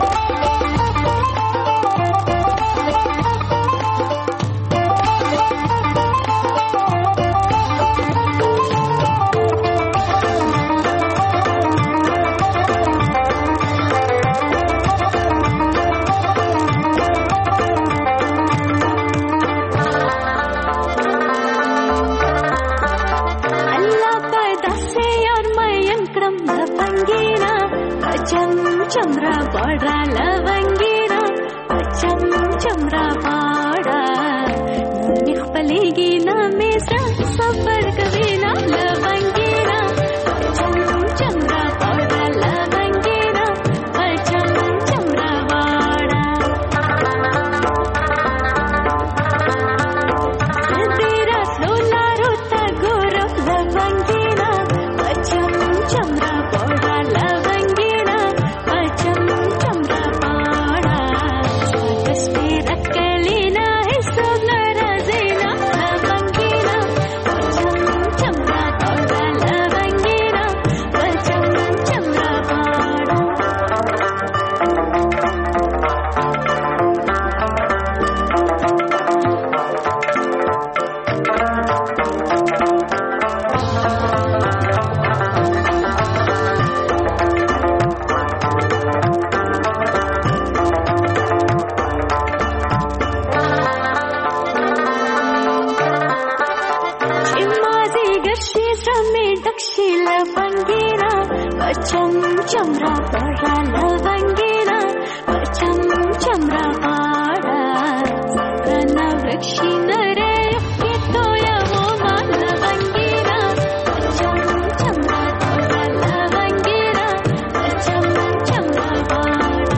अल्लाह पैदा से और मयन क्रम लवंगीना चम चमरा बाड़ा लवंगीना चम चमरा बाड़ा निखपलेगी ना में सफर कवीना लवंगीना चम चमरा बाड़ा लवंगीना चम चमरा बाड़ा तेरा सोला रोता गोरख लवंगीना चम चमरा बाड़ा लवंगीना चम चमरा बाड़ा तस्वीर रखलीना है सब नाराजीना लवंगीना चम चमरा बाड़ा लवंगीना चम चमरा बाड़ा चिमाजी गर्शी समे दक्षी लवंगीना चम चमरा बाड़ा लवंगीना चम चमरा बाड़ा सकना वृक्षी नरे के तोया वो मान लवंगीना चम चमरा बाड़ा लवंगीना चम चमरा बाड़ा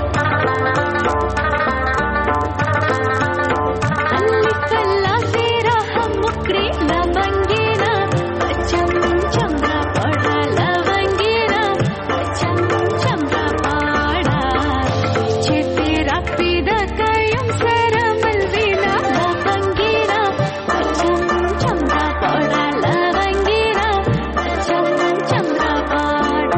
अल्ली कल्ला तेरा हम मुकरी लवंगीना चम चमरा बाड़ा लवंगीना चम चमरा बाड़ा पीछे तेरा पीदा कयूं सरा मलवीना लवंगीना चम चमरा बाड़ा लवंगीना चम चमरा बाड़ा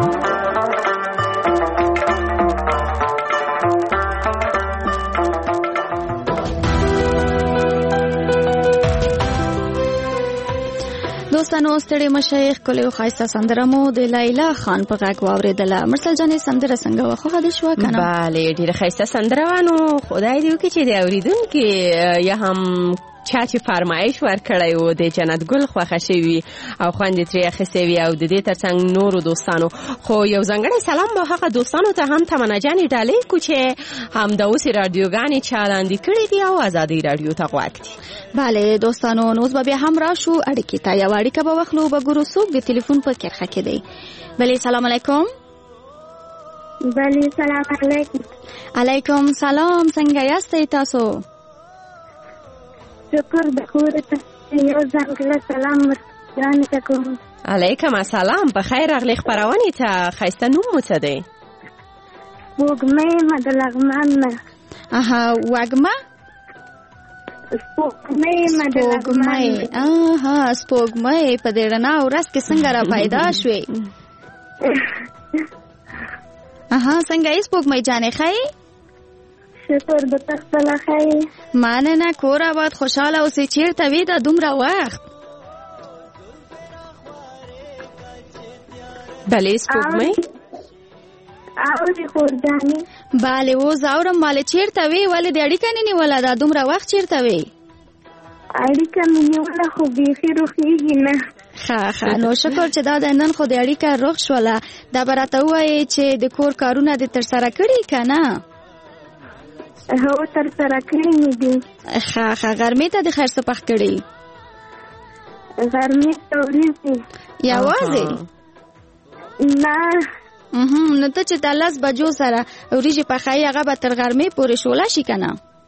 دوستانو ستړي مشایخ کله خاصه سندره مو د لیلا خان په غږ واوریدله مرسل جانې سندره څنګه وخو خدای شو کنه bale ډیره خاصه سندره وانه خدای دې وکړي چې د اوریدونکو یا هم چا چې فرمایش ورکړی و د جنت ګل خوښه شوي او خوند ترې اخیستی وي او د دې ترڅنګ نورو دوستانو. خو یو ځانګړی سلام به هغه دوستانو ته هم تمنا جانې ډالۍ کو چې همداوسې راډیوګانې چالانې کړي دي او ازادي راډیو ته غوږ دي. بله دوستانو نو اوس به بیا هم راشو اړیکې ته. یوه اړیکه به واخلو به ګورو څوک د تلیفون په کرښه کې دی. بله سلام علیکم. بله سلام علیکم. علیکم سلام. څنګه یاستئ تاسو؟ شکر د خور ته یو ځانګړی سلام ورته ته کوم. علیکم السلام. په خیر راغلی خپرونې ته. ښایسته نوم مو څه دی؟ سپوږمۍ یم د لغمان نه. اها وږمه؟ سپوږمۍ یم د لغمان نه. اها سپوږمۍ په دې رڼا ورځ کې څنګه را پیدا شوې؟ اها څنګه یې سپوږمۍ جانې ښایي؟ شکر د تخته ښایي. مننه کور آباد خوشحاله اوسې. چېرته وې دا دومره وخت؟ بلې سپوږمۍ اورې خور جانې؟ بله اوس اورم. مالې چېرته وې؟ ولې دې اړیکه نه نیوله دا دومره وخت چېرته وې؟ اړیکه مې نیوله خو بیخي روښېږي نه. ښه ښه نو شکر چې دا د نن خو د اړیکه روغ شوله. دا به راته ووایې چې د کور کارونه دې ترسره کړي که نه؟ هو ترسره کړي مې دي. ښه ښه غرمې ته د خیر څه پخ کړي؟ غرمې ته وریځې. یوازې؟ نه نو ته چې د لس بجو سره وریژې پخوي هغه به تر غرمې پورې شوله شي که نه؟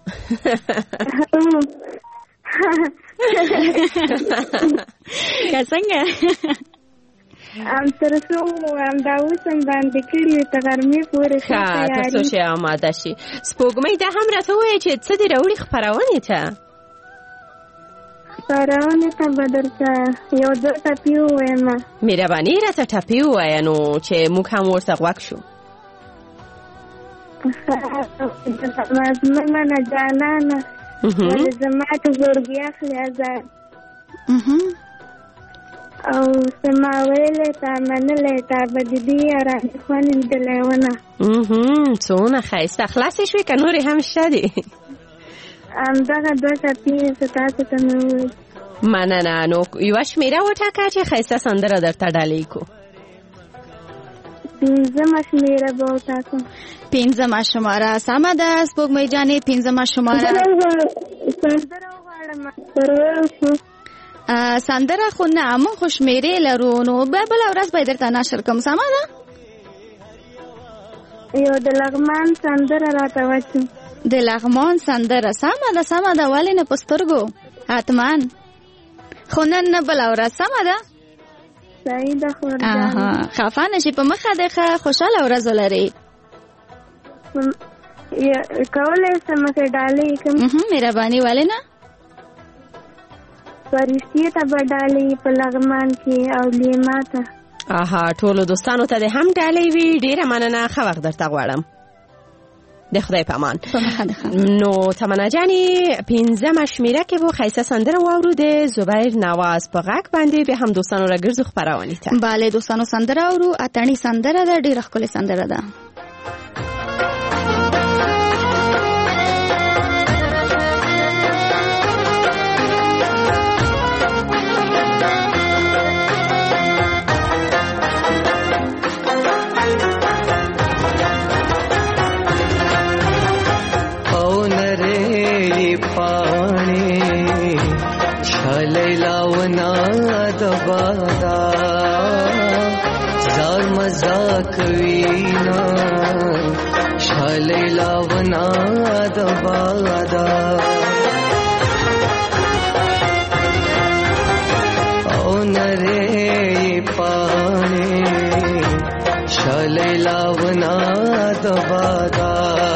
که څنګه؟ ام تر څو همدا اوس هم باندې کړي تر غرمې پورې. ښه تر څو چې اماده شي. سپوږمۍ دا هم راته ووایه چې څه دې راوړي خپرونې ته؟ خپرونې ته به درته یو دوه ټپې ووایم. مهرباني راته ټپې ووایه نو چې موږ هم ورته غوږ شو. زما منه جانانه ولې زما ته زړګي اخلي ازار او سما ویلې تا منلې تا به د دې ارامي خوند لیدلی ونه. څونه ښایسته. خلاصې شوې که نورې هم شته دي؟ همدغه دوه ټپې زه تاسو ته مې وویل. مننه. نو یوه شمېره وټاکه چې ښایسته سندره درته ډالۍ کو. پنځمه شمېره به وټاکم. پنځمه شماره سمه ده سپوږمۍ جانې. پنځمه شماره سندره وغواړم. سندره خو نه موږ خو شمېرې لرو نو بله ورځ به یې درته نشر کوم. سمه ده؟ یو د لغمان سندره راته وچو. د لغمان سندره سمه ده سمه ده. ولې نه په سترګو حتما. خو نن نه بله ورځ. سمه ده؟ صحیح ده خور جانې. خفه نه شي په مخه دی. ښه خوشحاله ورځ ولرې. کولی شم که ډالۍ کړم؟ مهرباني. ولې نه؟ فرشتې ته به ډالۍ په لغمان کې او لیما ته. آها ټولو دوستانو ته دې هم ډالۍ وي. ډېره مننه. ښه وخت درته غواړم. د خدای په امان. نو تمنا جانې پنځمه شمېره کې به ښایسته سندره واورو د زبیر نواز په غږ باندې. بیا هم دوستانو راګرځو خپرونې ته. بله دوستانو سندره اورو. اتڼي سندره ده. ډېره ښکلې سندره ده. دبادا زار مزاک وینا شالیلا ونا دبادا او نرے پانے شالیلا ونا دبادا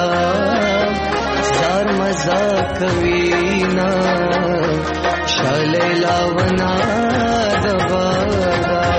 زار مزاک وینا شالیلا ونا دبادا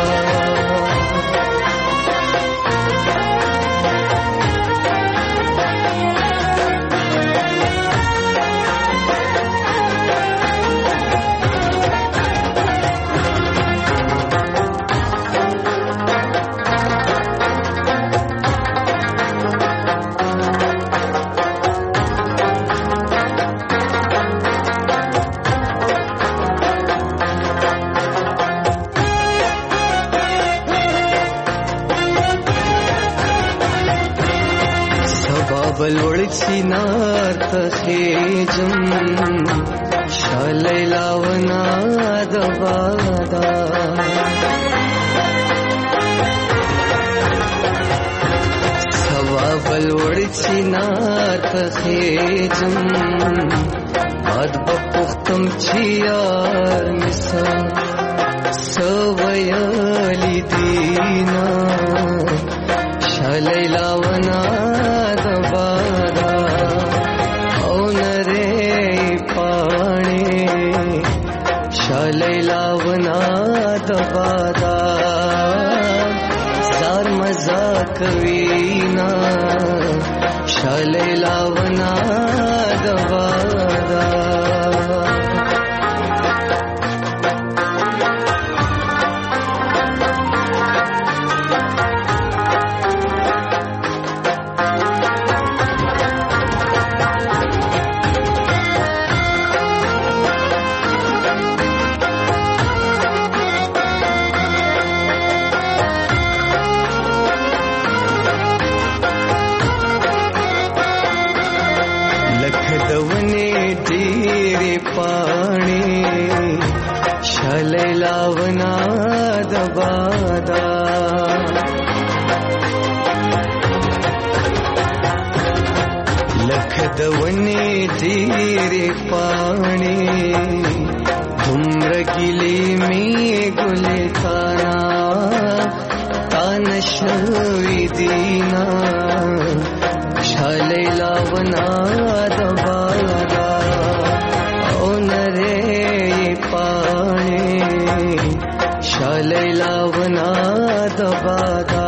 بلوړ چینار ته خېجم شالیلا ونا د بادا سوا بلوړ چینار ته خېجم باد بپختم چیار مسا سویالی دینا شالیلا ونا د بادا او نره پاڼې شالیلا ونا د بادا زار مزا کوینا شالیلا ونا د بادا شالیلا ونا د بادا لکه د ونې ډېرې پاڼې دومره ګیلې مې ګلې تانا تانه شوي دینا شالیلا ونا د بادا او نره شالیلا ونا د بادا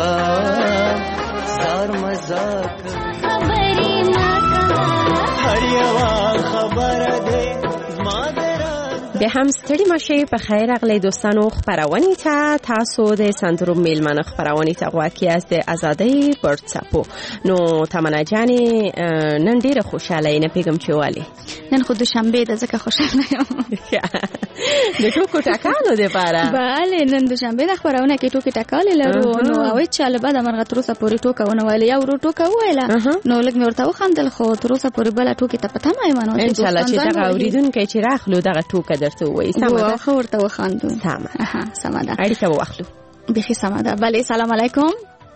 زار مزاک خبرې ما هر یو خبر دې ما به هم ستړي مشه په خیر اغلی دوستانو خبرونه ته تاسو د سندرو میلمنه خبرونه ته غواړی از د ازادۍ پرڅپو نو تمنا جانې نن ډیره خوشاله نه پیغام چواله نن خو دوشنبه ده ځکه خوشاله یم د ټوکو ټکانو دی پاره bale نن دوشنبه د خبرونه کې ټوکې ټکالې لرو نو او چې له بعد مرغه تر اوسه پوری ټوکه ونه ویل یو ورو ټوکه ویله نو لږ مې ورته وخندل خو تر اوسه پوری بل ټوکې ته پته ما ایمانو ان شاء الله چې دا اوریدونکو چې راخلو دغه ټوکه درته وایي سمه ده خو ورته وخاندو سمه اها سمه ده اړیکه واخلو بخي سمه ده bale سلام علیکم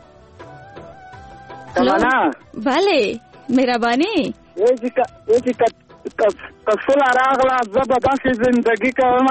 سلام bale مهرباني یی چې کسل راغله زبردست زندگی کوم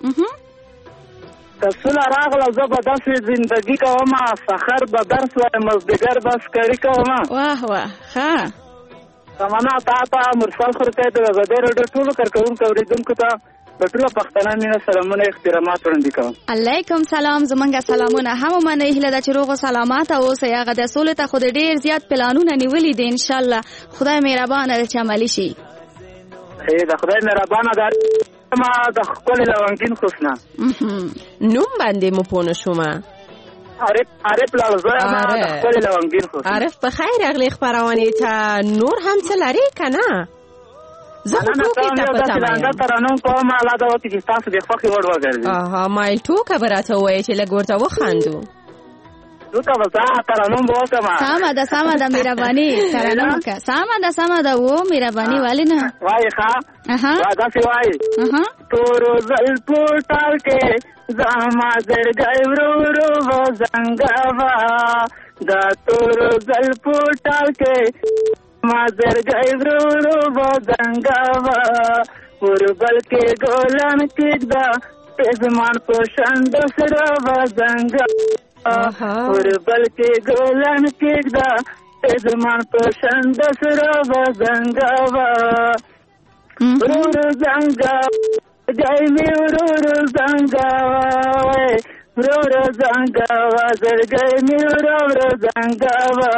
کسل راغله زبردست زندگی کوم سحر به درس و مزدګر بس کړی کوم واه واه ها سمانا تا تا مرسل خرته د غدیر ډېر ټول کارکون کوریدونکو ته ټول پښتانه مینه سلامونه احترامات وړاندې کوم علیکم سلام زمونږه سلامونه هم منه هله د چروغ سلامات او سیاغه د سولې ته خو ډېر زیات پلانونه نیولې دي ان شاء الله خدای مهربانه چې عملی شي اے د خدای مهربانه ده ما د خپل لونګین خوشنا نوم باندې مو پونه شوم عارف عارف لازم ما د خپل لونګین خوشنا عارف په خیر اغلی خبرونه ته نور هم څه لري کنه زه خو ټوکې ته پته یم ترانو کوم الله دا وتی چې تاسو د فخر وړ وګرځي اها مایل ټوکه براته وای چې لګ ورته وخاندو دوته وځه ترانو وکم ساما ده ساما ده مهرباني ترانو کا ساما ده ساما ده و مهرباني والی نه وای ښا اها دا سی وای اها تور زل پټال کې زما زړګي ورو ورو زنګوا دا تور زل پټال کې ما زړګي ورو ورو زنګوا وربل کې ګولن کې دا زمان پوشند سره زنګوا وربل کې ګولن کې دا زمان پوشند سره زنګوا ورو زنګوا جای می ورو زنګوا ورو زنګوا زړګي می ورو زنګوا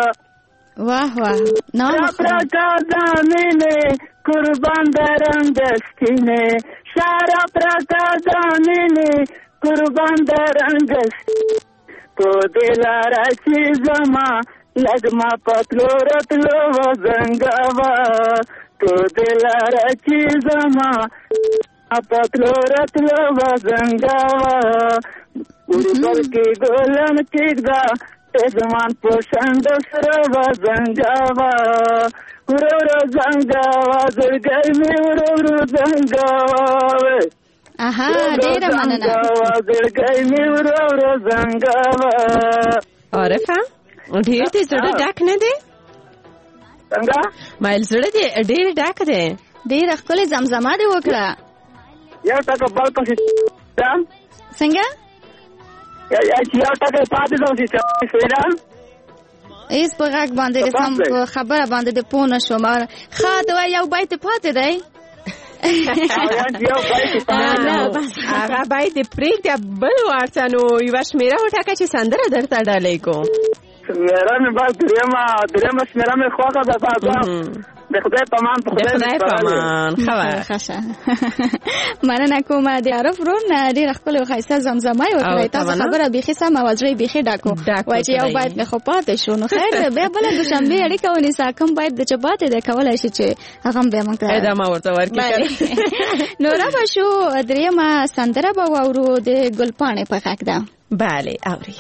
واه واه نو پرکادانه قربان درم دستینه شارا پرکادانه قربان درم دست تو دلارا چی زما لگما پتلو رتلو زنگاوا تو دلارا چی زما پتلو رتلو زنگاوا وربل کی گولن کیگدا زمان پوشند سره و زنگاوا ورو ورو زنگاوا زړګی مې ورو ورو زنگاوا اها ډیره مننه زړګی مې ورو ورو زنگاوا عارفه ډیر دې زړه ډک نه دی څنګه مایل زړه دې ډیر ډک دی ډیر خپل زمزمه دې وکړه یو ټکه بل پسې څنګه یا یا یو ټکه پاتې ځو چې څه ایس په غږ باندې سم خبره باندې د پونه شو ما خا دا یو بیت پاتې دی هغه باید پرېږدي بل ورته نو یوه شمېره وټاکه چې سندره درته ډالۍ کوم شمېره مې بس درېیمه درېیمه شمېره مې خوښه ده د خدای پامان په خدای پامان ښه ښه مننه کومه د عارف ورور نه ډېره ښکلې او ښایسته زمزمه یې وکړې تاسو خبره بیخي سمه وه زړه یې بیخي ډک و وایي چې یو باید مې خو پاتې شو نو خیر دی بیا بله دوشنبې اړیکه ونیسه کوم باید د چې پاتې دی کولی شي چې هغه هم بیا موږ ته ادامه ورته ورکړي نو رابه شو درېیمه سندره به واورو د ګلپاڼې په غږ ده بله اوري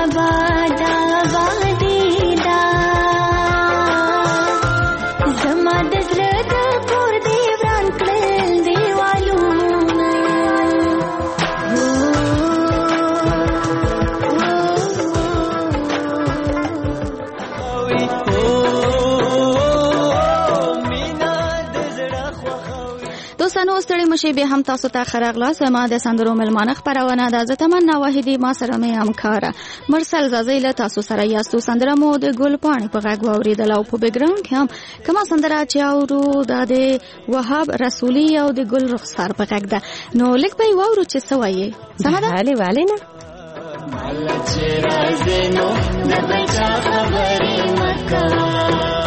Zama دوستانو ستړي مشي به هم تاسو ته خراغلا سما د سندرو ملمانه خبرونه د زتمن واحدی ما سره مې همکاره مرسل زازی له تاسو سره یاستو سندره مو د ګل پاڼې په غږ واوریدل او په بیک ګراوند کې هم کما سندره چې اورو د وهاب رسولي او د ګل رخسار په غږ ده نو لیک به واورو چې څه وایي سمه ده هلي والي نه راځنو د بچا خبرې مکه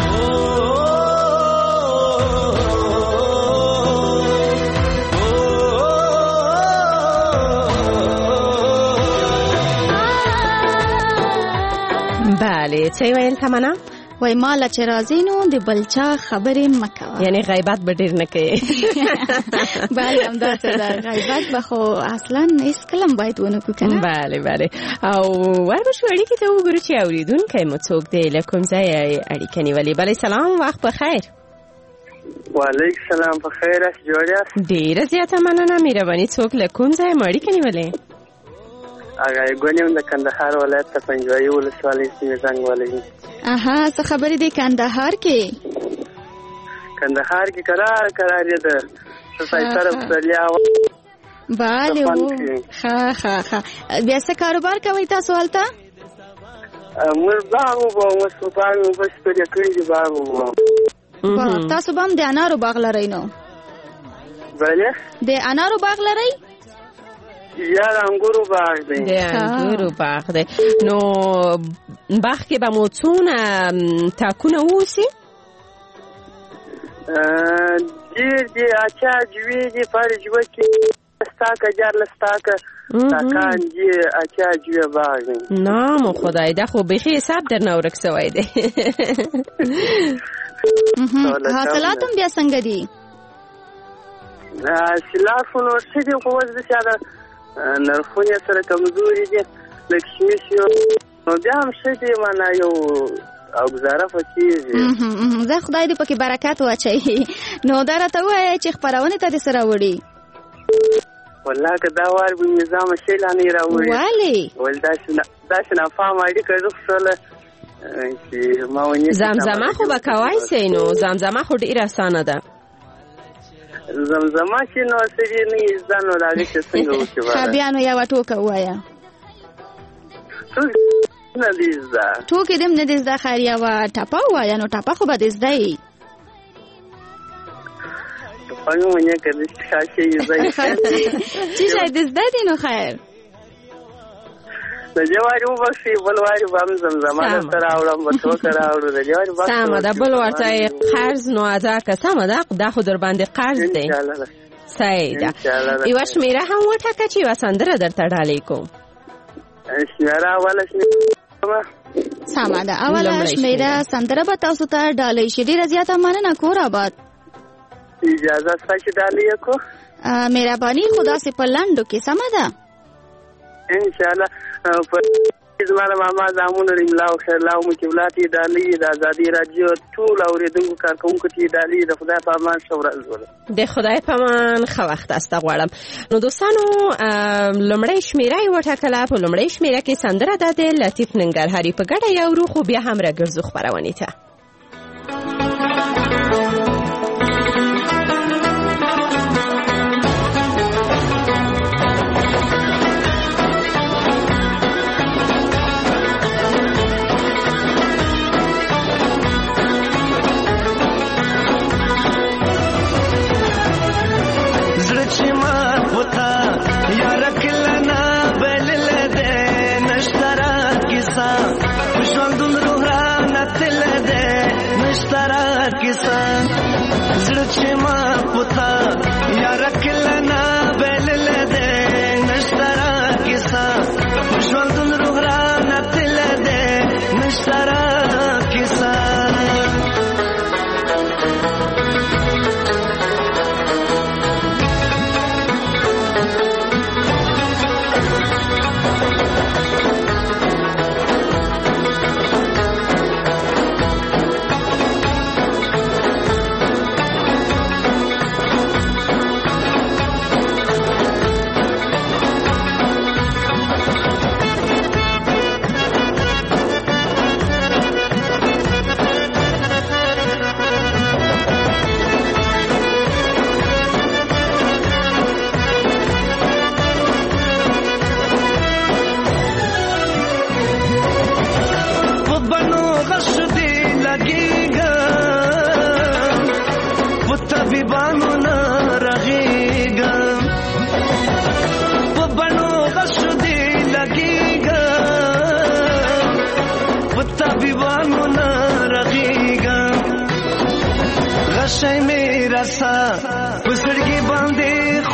بله څه ویل تمنا وای مالا چې راځینو د بلچا خبرې مکه یعنی غیبت به ډیر نه کوي بله همداسې ده غیبت به خو اصلا هیڅ کلم باید ونه کړو کنه بله بله او وربشو اړیکې ته وګورو چې اورېدونکی مو څوک دی له کوم ځایه اړیکه نیولې بله سلام وخت په خیر وعلیکم سلام په خیر یاست جوړ یاست ډېره زیاته مننه مهرباني څوک له کوم ځایه مو اړیکه نیولې هغه ګونیم د کندهار ولایت ته پنجوایي ولسوالۍ سیمې زنګ ولوي اها څه خبرې دی کندهار کې کندهار کې قرار قرار یې ده څه طرف سریا bale وو ها ها ها بیا څه کاروبار کوي تاسو هلته موږ باغ وو موږ باغ وو بس پرې کړی دی باغ وو تاسو به هم د انارو باغ لرئ نو بله د انارو باغ لرئ یا انګورو باغ دی د انګورو باغ دی نو باغ کې به مو څونه تاکونه اوسي ډېر دي اچا جوی دي پر جوه کې ستاکه جار لستاکه تاکان دي اچا جوی باغ دی نام خدای دا خو بخي حساب در نه ورک سوی دی حاصلات هم بیا څنګه دي حاصلاتونه ښه دي خو اوس داسې هغه نرخونه سره کمزوري دي لږ شمېش یو نو بیا هم ښه دي معنا یو او ګزاره په کېږي زه خدای دې پکې برکت واچوي نو دا راته ووایه چې خپرونې ته دې څه راوړي والله که دا وار به نظام شی لا نه راوړي ولې ول داسې نافهمه اړیکه زه چې ما ونیسم زمزمه خو به کوای سئ نو زمزمه خو ډېره اسانه ده زمزمه چې نو سړي نه زده نو د هغې چې څنګه وکړي ښه بیا نو یوه ټوکه ووایه نه دي زده ټوکې دې هم نه دي زده خیر یوه ټپه ووایه نو ټپه خو به دې زده یي ټپه مې ونه کړې چې ښه شی یې زده چې شی دې زده دي نو خیر د دې واري وبخښئ بل واري به هم زمزمه درته راوړم به ټوکه راوړو د دې واري بخښئ سمه ده بل ورته قرض نو ادا که سمه ده دا خو در باندې قرض دی صحیح ده یوه شمېره هم وټاکه چې یوه سندره درته ډالۍ کوم شمېره اوله شمېره سمه ده اوله شمېره سندره به تاسو ته ډالۍ شي ډېره زیاته مننه کور آباد اجازه شته چې ډالۍ یې کړو مهرباني خو داسې په لنډو کې سمه ده انشاءالله پر زما د ماما زامونو املا او خیرلا او مکملات یې ډالۍ د ازادي راډیو ټول اورېدونکو کارکوونکو ته یې ډالۍ د خدای په امان ښه ورځ ولرئ د خدای په امان ښه وخت درته غواړم نو دوستانو لومړۍ شمېره یې وټاکله په لومړۍ شمېره کې سندره ده د لطیف ننګرهاري په ګډه یې اورو خو بیا هم راګرځو خپرونې ته ژوندون روح را نتل ده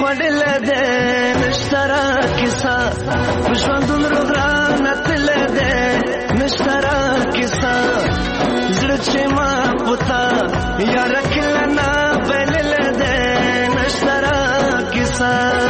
خوړل ده نشترا کیسه ژوندون روغران تل ده نشترا کیسه زړه چې ما پتا یار کلنا بلل ده نشترا کیسه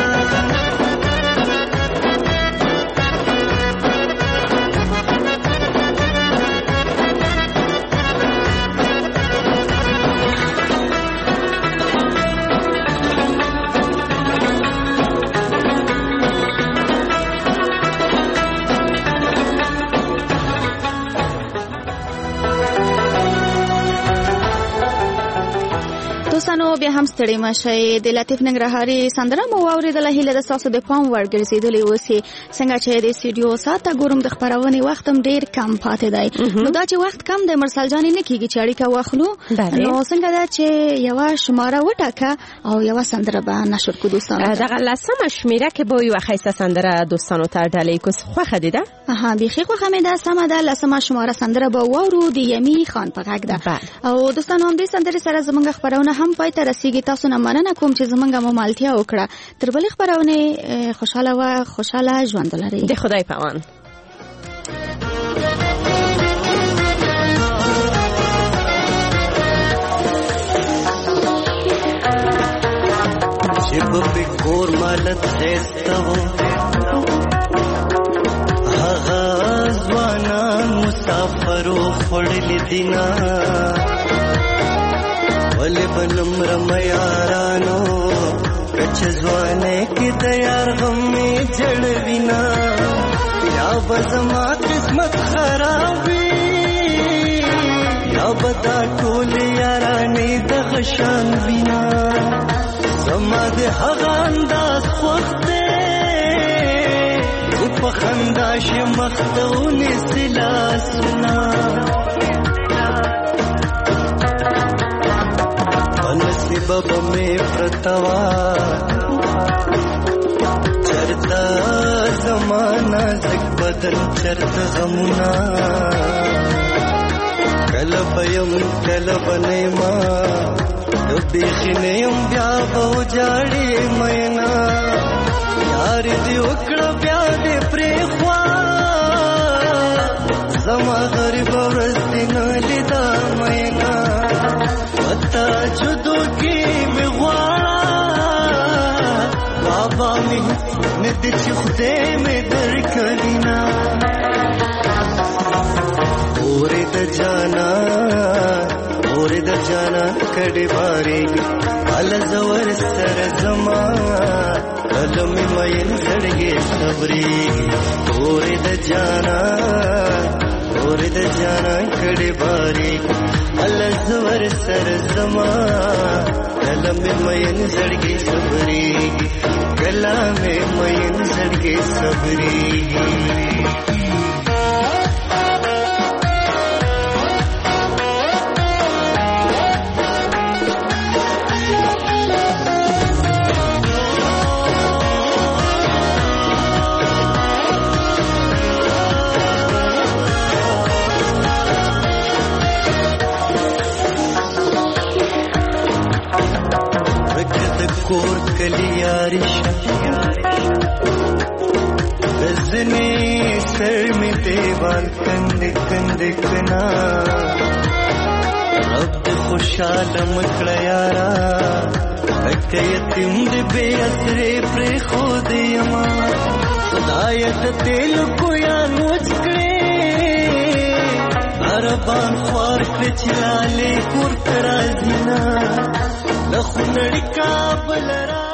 دوستانو بیا هم ستړي مشئ د لطیف ننګرهاري سندره مو واورېدله. هیله ده ستاسو د پام وړ ګرځېدلې اوسي. څنګه چې د سټوډیو ساعته ګورم د خپرونې وخت هم ډېر کم پاتې دی. نو دا چې وخت کم دی مرسل جانې نه کېږي چې اړیکه واخلو. نو څنګه ده چې یوه شماره وټاکه او یوه سندره به نشر کړو دوستانو ته. دغه لسمه شمېره کې به یوه ښایسته سندره دوستانو ته ډالۍ کړو. خوښه دې ده؟ ها بیخي خوښه مې ده. سمه ده. لسمه شماره سندره به واورو د یمي خان په غږ ده. او دوستانو همدې سندرې سره زموږ خپرونه هم پای ته رسیږي. تاسو نه مننه کوم چې زموږ ممالتیا وکړه. تر بلې خپرونې خوشاله و خوشاله ژوند ولرئ. د خدای په امان. جب بکور مالت خیسته و هغه ځوانان مسافرو خوړلي دینا ولې بنم رمیارانو کچ ځوانه کې د یار غمې جړوینا یا بزما قسمت خرابي یا بدا ټول یارانې د غشان وینا زما د هغه انداز خوښ دی په خندا شي مختونې سلاسنا بابا میں پرتوا چرتا زمانہ زک بدن چرت غمنا کلب یم کلب نیما دبی خنیم بیا بو جاڑی مینا یار دی وکړه بیا دی پرې خوا زما غریب ورستین لیدا مینا پتا جدو کی می غواړه بابا می ندی چې خدای می درکړینا اورې د جانا اورې د جانا کډې باري ال زور سر زما کلم مې زړګي صبري اورې د جانا اورې د جانا کډې باري ال زور سر زما کلم مې زړګي صبري کلم مې زړګي صبري کور کلی یارش بزنی سر می دیوال کند کند کنا رب خوشحال مکڑا یارا لکه یتیم دی بے اثرے پر خود یما خدایت تیل کو یا نوچ کڑے عربان خوار کچلالے کور ترازینا لخو نړی کابل را